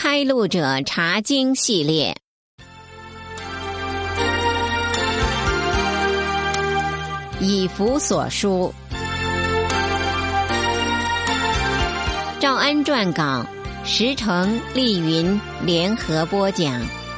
开路者查经系列，以弗所书，赵安撰稿，石成、丽云联合播讲。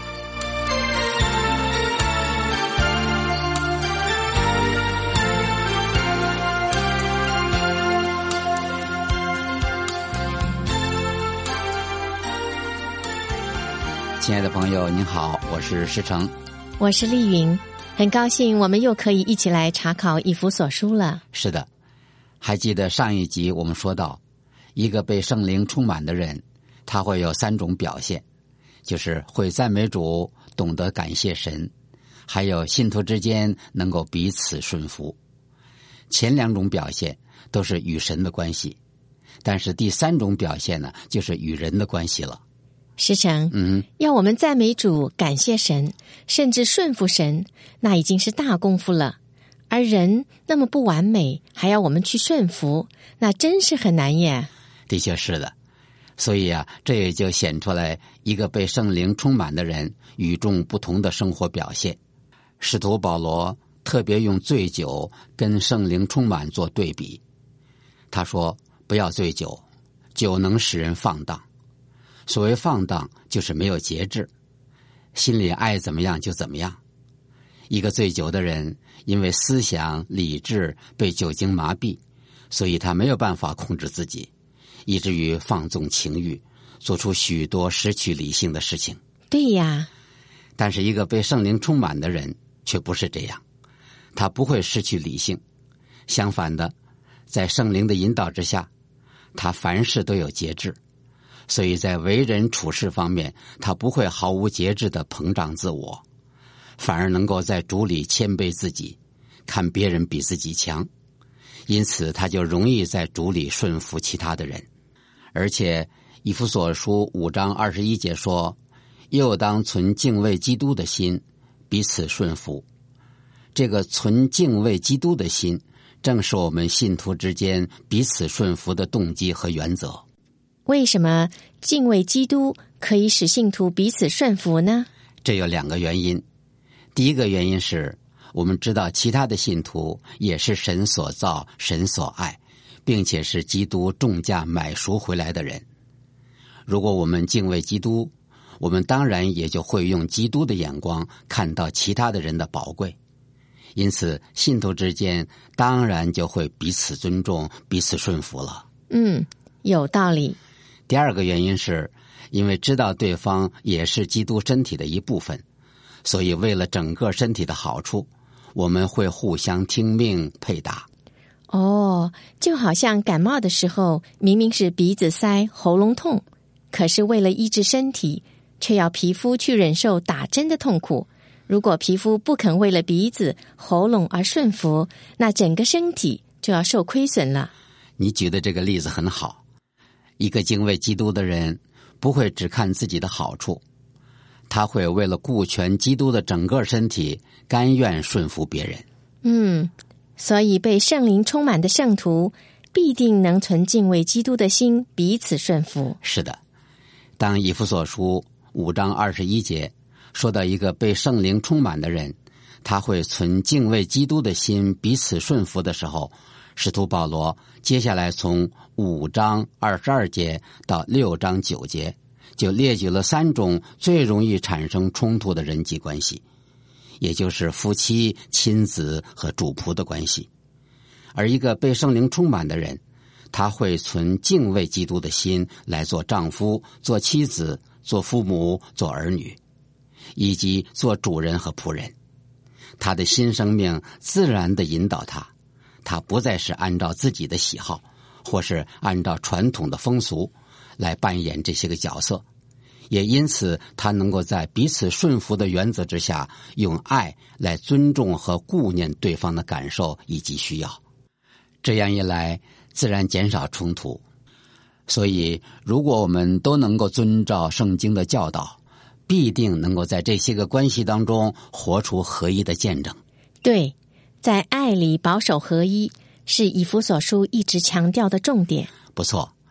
亲爱的朋友您好，我是石成， 我是丽云，很高兴我们又可以一起来查考以弗所书了。 是的，还记得上一集我们说到，一个被圣灵充满的人，他会有3种表现，就是会赞美主，懂得感谢神，还有信徒之间能够彼此顺服。前2种表现都是与神的关系，但是第3种表现呢，就是与人的关系了。 师承，要我们赞美主，感谢神，甚至顺服神，那已经是大功夫了。而人那么不完美，还要我们去顺服，那真是很难耶。 的确是的，所以这也就显出来一个被圣灵充满的人与众不同的生活表现。使徒保罗特别用醉酒跟圣灵充满做对比，他说不要醉酒，酒能使人放荡。所谓放荡，就是没有节制，心里爱怎么样就怎么样。一个醉酒的人，因为思想理智被酒精麻痹，所以他没有办法控制自己，以至于放纵情欲，做出许多失去理性的事情。 对呀， 但是一个被圣灵充满的人却不是这样，他不会失去理性，相反的，在圣灵的引导之下，他凡事都有节制，所以在为人处事方面，他不会毫无节制地膨胀自我，反而能够在主里谦卑自己，看别人比自己强，因此他就容易在主里顺服其他的人。而且以弗所书5章21节说，又当存敬畏基督的心，彼此顺服。这个存敬畏基督的心，正是我们信徒之间彼此顺服的动机和原则。 为什么敬畏基督可以使信徒彼此顺服呢？ 这有2个原因。第一个原因是，我们知道其他的信徒也是神所造、神所爱，并且是基督重价买赎回来的人。如果我们敬畏基督，我们当然也就会用基督的眼光看到其他的人的宝贵。因此，信徒之间当然就会彼此尊重、彼此顺服了。 有道理。 第2个原因是，因为知道对方也是基督身体的一部分，所以为了整个身体的好处，我们会互相听命配搭。 就好像感冒的时候，明明是鼻子塞、喉咙痛，可是为了医治身体，却要皮肤去忍受打针的痛苦。如果皮肤不肯为了鼻子、喉咙而顺服，那整个身体就要受亏损了。 你举的这个例子很好。一个敬畏基督的人不会只看自己的好处，他会为了顾全基督的整个身体，甘愿顺服别人。 所以被圣灵充满的圣徒必定能存敬畏基督的心，彼此顺服。 是的，当以弗所书5章21节说到一个被圣灵充满的人，他会存敬畏基督的心，彼此顺服的时候，使徒保罗接下来从5章22节到6章9节就列举了3种最容易产生冲突的人际关系，也就是夫妻、亲子和主仆的关系。而一个被圣灵充满的人，他会存敬畏基督的心来做丈夫、做妻子、做父母、做儿女，以及做主人和仆人。他的新生命自然地引导他不再是按照自己的喜好，或是按照传统的风俗来扮演这些个角色，也因此他能够在彼此顺服的原则之下，用爱来尊重和顾念对方的感受以及需要。这样一来，自然减少冲突。所以如果我们都能够遵照圣经的教导，必定能够在这些个关系当中活出合一的见证。 对，在爱里保守合一，是以弗所书一直强调的重点。 不错，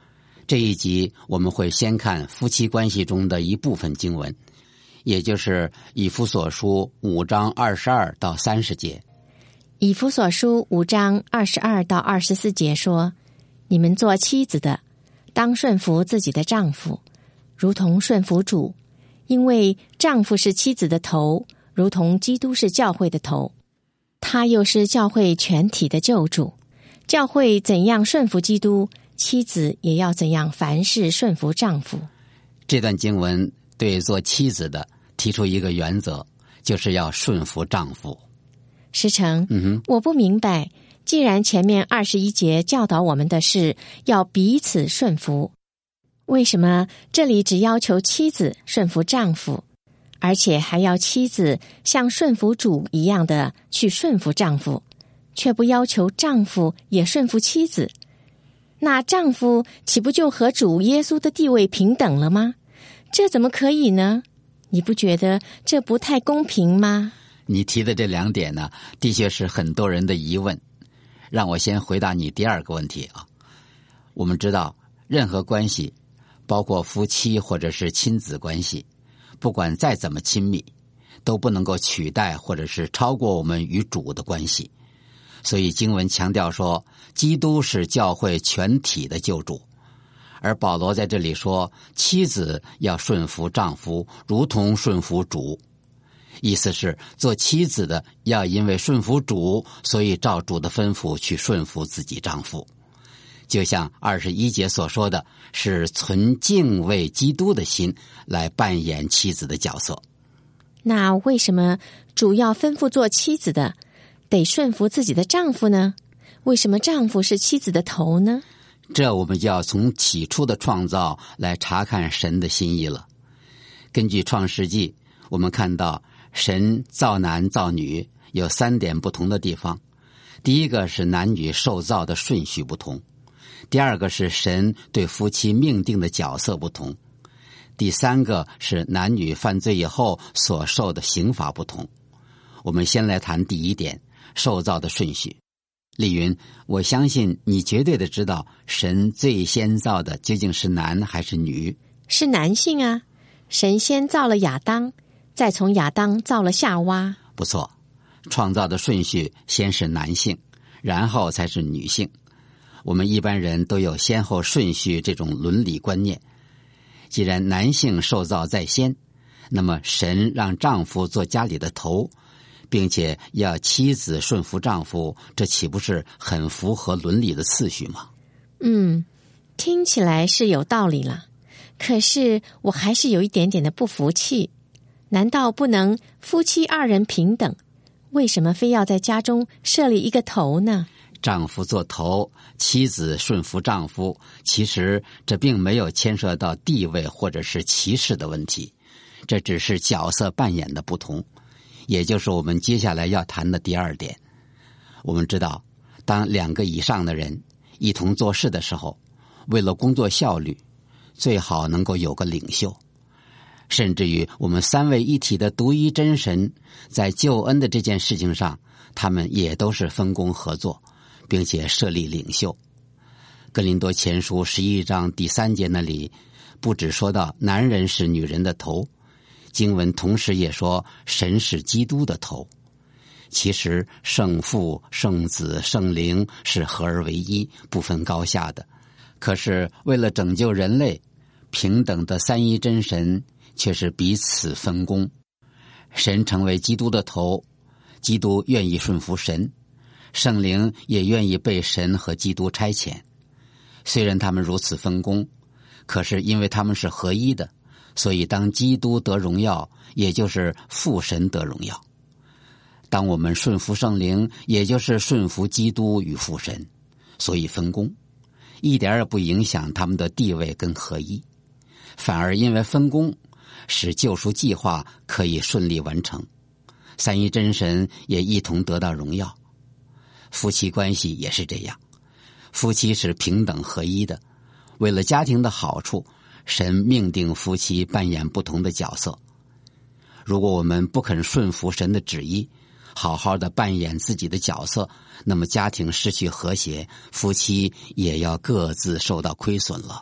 这一集我们会先看夫妻关系中的一部分经文，也就是以弗所书5章22到30节。 以弗所书5章22到24节说：你们做妻子的，当顺服自己的丈夫，如同顺服主，因为丈夫是妻子的头，如同基督是教会的头，他又是教会全体的救主。教会怎样顺服基督，妻子也要怎样凡事顺服丈夫。 这段经文对做妻子的提出一个原则，就是要顺服丈夫。 师承，我不明白，既然前面21节教导我们的是要彼此顺服，为什么这里只要求妻子顺服丈夫，而且还要妻子像顺服主一样的去顺服丈夫，却不要求丈夫也顺服妻子？那丈夫岂不就和主耶稣的地位平等了吗？这怎么可以呢？你不觉得这不太公平吗？ 你提的这2点呢，的确是很多人的疑问。让我先回答你第2个问题啊。我们知道，任何关系，包括夫妻或者是亲子关系，不管再怎么亲密，都不能够取代或者是超过我们与主的关系。所以经文强调说，基督是教会全体的救主。而保罗在这里说，妻子要顺服丈夫，如同顺服主。意思是，做妻子的要因为顺服主，所以照主的吩咐去顺服自己丈夫。就像21节所说的，是存敬畏基督的心来扮演妻子的角色。 那为什么主要吩咐做妻子的得顺服自己的丈夫呢？为什么丈夫是妻子的头呢？ 这我们就要从起初的创造来查看神的心意了。根据创世纪，我们看到神造男造女有3点不同的地方。第一个是男女受造的顺序不同，第2个是神对夫妻命定的角色不同，第3个是男女犯罪以后所受的刑罚不同。我们先来谈第1点，受造的顺序。丽云，我相信你绝对的知道神最先造的究竟是男还是女？ 是男性啊，神先造了亚当，再从亚当造了夏娃。 不错，创造的顺序先是男性，然后才是女性。我们一般人都有先后顺序这种伦理观念。既然男性受造在先，那么神让丈夫做家里的头，并且要妻子顺服丈夫，这岂不是很符合伦理的次序吗？ 听起来是有道理了。可是我还是有一点点的不服气。难道不能夫妻2人平等？为什么非要在家中设立一个头呢？ 丈夫做头，妻子顺服丈夫，其实这并没有牵涉到地位或者是歧视的问题，这只是角色扮演的不同，也就是我们接下来要谈的第2点。我们知道，当2个以上的人一同做事的时候，为了工作效率，最好能够有个领袖。甚至于我们3位一体的独一真神，在救恩的这件事情上，他们也都是分工合作，并且设立领袖。哥林多前书11章第3节那里，不只说到男人是女人的头，经文同时也说神是基督的头。其实圣父、圣子、圣灵是合而为一，不分高下的。可是为了拯救人类，平等的3一真神却是彼此分工。神成为基督的头，基督愿意顺服神，圣灵也愿意被神和基督差遣。虽然他们如此分工，可是因为他们是合一的，所以当基督得荣耀，也就是父神得荣耀。当我们顺服圣灵，也就是顺服基督与父神，所以分工一点也不影响他们的地位跟合一，反而因为分工，使救赎计划可以顺利完成，3一真神也一同得到荣耀。夫妻关系也是这样，夫妻是平等合一的，为了家庭的好处，神命定夫妻扮演不同的角色。如果我们不肯顺服神的旨意，好好的扮演自己的角色，那么家庭失去和谐，夫妻也要各自受到亏损了。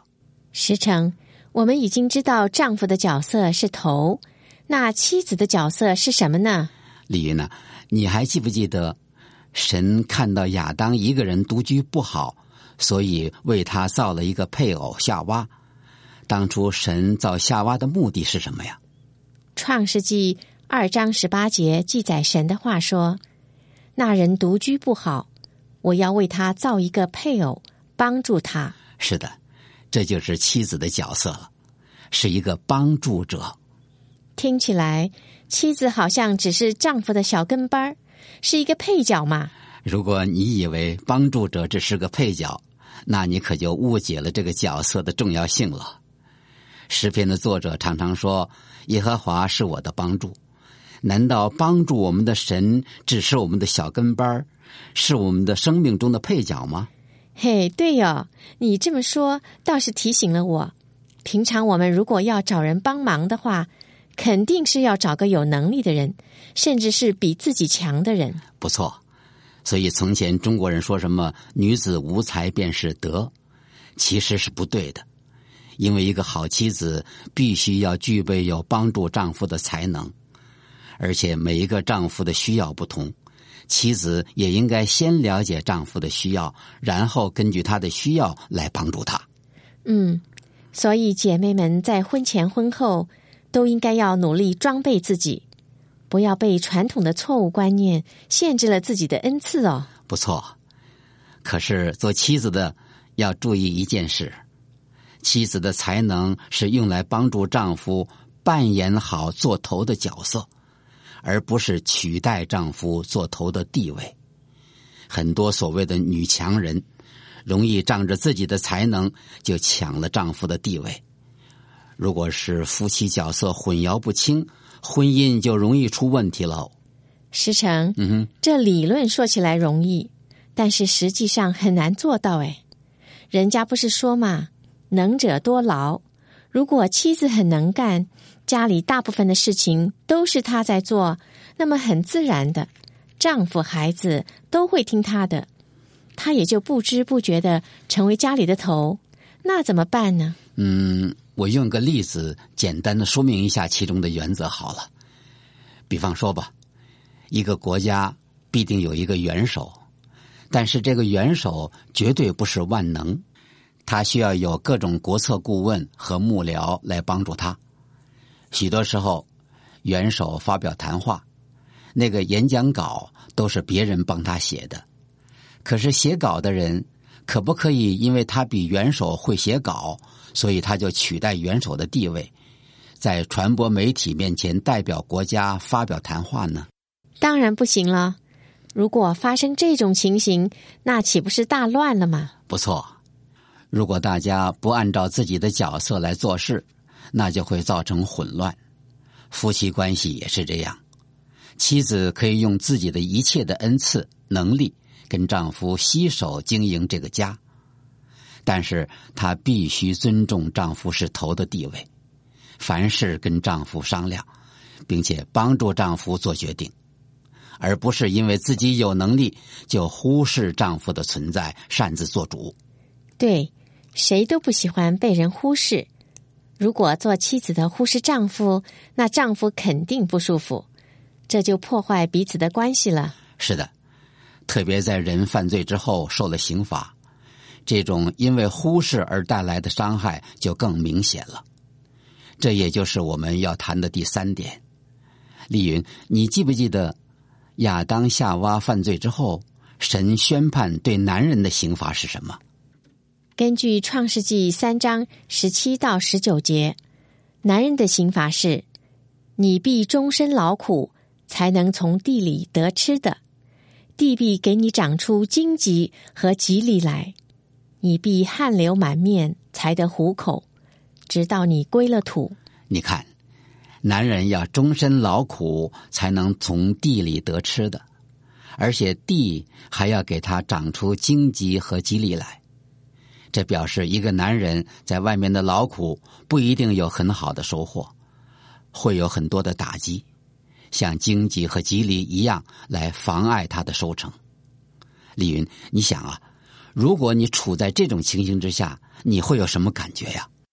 石成，我们已经知道丈夫的角色是头，那妻子的角色是什么呢？ 丽云呢，你还记不记得神看到亚当一个人独居不好，所以为他造了一个配偶夏娃。当初神造夏娃的目的是什么呀？ 创世纪2章18节记载神的话说，那人独居不好，我要为他造一个配偶，帮助他。 是的，这就是妻子的角色了，是一个帮助者。 听起来妻子好像只是丈夫的小跟班，是一个配角嘛。 如果你以为帮助者只是个配角，那你可就误解了这个角色的重要性了。诗篇的作者常常说，耶和华是我的帮助。难道帮助我们的神只是我们的小跟班，是我们的生命中的配角吗？ 嘿，对哦，你这么说倒是提醒了我。平常我们如果要找人帮忙的话，肯定是要找个有能力的人，甚至是比自己强的人。 不错，所以从前中国人说什么女子无才便是德，其实是不对的。因为一个好妻子必须要具备有帮助丈夫的才能，而且每一个丈夫的需要不同，妻子也应该先了解丈夫的需要，然后根据他的需要来帮助他。 所以姐妹们在婚前婚后都应该要努力装备自己，不要被传统的错误观念限制了自己的恩赐哦。 不错，可是做妻子的要注意一件事，妻子的才能是用来帮助丈夫扮演好做头的角色，而不是取代丈夫做头的地位。很多所谓的女强人容易仗着自己的才能就抢了丈夫的地位。如果是夫妻角色混淆不清，婚姻就容易出问题了。 石成，这理论说起来容易，但是实际上很难做到哎。人家不是说嘛，能者多劳。如果妻子很能干，家里大部分的事情都是她在做，那么很自然的，丈夫孩子都会听她的，她也就不知不觉的成为家里的头。那怎么办呢？ 我用个例子简单的说明一下其中的原则好了。比方说吧，一个国家必定有一个元首，但是这个元首绝对不是万能，他需要有各种国策顾问和幕僚来帮助他。许多时候元首发表谈话，那个演讲稿都是别人帮他写的，可是写稿的人可不可以因为他比元首会写稿，所以他就取代元首的地位，在传播媒体面前代表国家发表谈话呢？ 当然不行了。如果发生这种情形，那岂不是大乱了吗？ 不错，如果大家不按照自己的角色来做事，那就会造成混乱。夫妻关系也是这样，妻子可以用自己的一切的恩赐能力跟丈夫携手经营这个家，但是她必须尊重丈夫是头的地位，凡事跟丈夫商量，并且帮助丈夫做决定，而不是因为自己有能力就忽视丈夫的存在，擅自做主。 对，谁都不喜欢被人忽视。如果做妻子的忽视丈夫，那丈夫肯定不舒服，这就破坏彼此的关系了。 是的，特别在人犯罪之后受了刑罚，这种因为忽视而带来的伤害就更明显了。这也就是我们要谈的第3点。丽云，你记不记得亚当夏娃犯罪之后，神宣判对男人的刑罚是什么？ 根据创世纪3章17到19节，男人的刑罚是：你必终身劳苦，才能从地里得吃的，地必给你长出荆棘和蒺藜来，你必汗流满面，才得糊口，直到你归了土。 你看，男人要终身劳苦才能从地里得吃的，而且地还要给他长出荆棘和蒺藜来。这表示一个男人在外面的劳苦不一定有很好的收获，会有很多的打击，像荆棘和蒺藜一样来妨碍他的收成。丽云，你想啊，如果你处在这种情形之下，你会有什么感觉呀？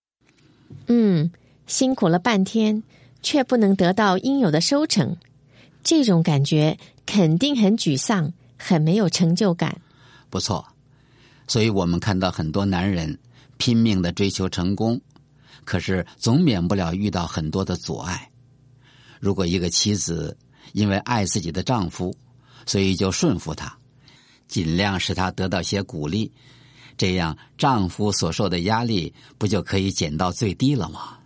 辛苦了半天，却不能得到应有的收成，这种感觉肯定很沮丧，很没有成就感。 不错，所以我们看到很多男人拼命地追求成功，可是总免不了遇到很多的阻碍。如果一个妻子因为爱自己的丈夫，所以就顺服他，尽量使他得到些鼓励，这样丈夫所受的压力不就可以减到最低了吗？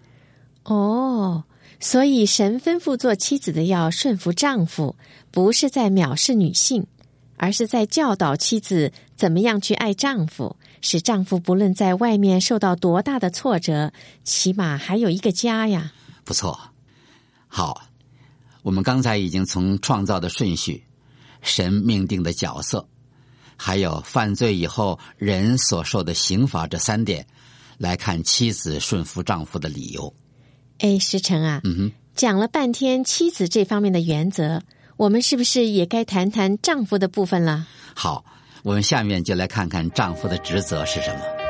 所以神吩咐做妻子的要顺服丈夫，不是在藐视女性，而是在教导妻子怎么样去爱丈夫，使丈夫不论在外面受到多大的挫折，起码还有一个家呀。 不错。好，我们刚才已经从创造的顺序、神命定的角色，还有犯罪以后人所受的刑罚这3点来看妻子顺服丈夫的理由。 石成啊，讲了半天妻子这方面的原则，我们是不是也该谈谈丈夫的部分了？ 好，我们下面就来看看丈夫的职责是什么。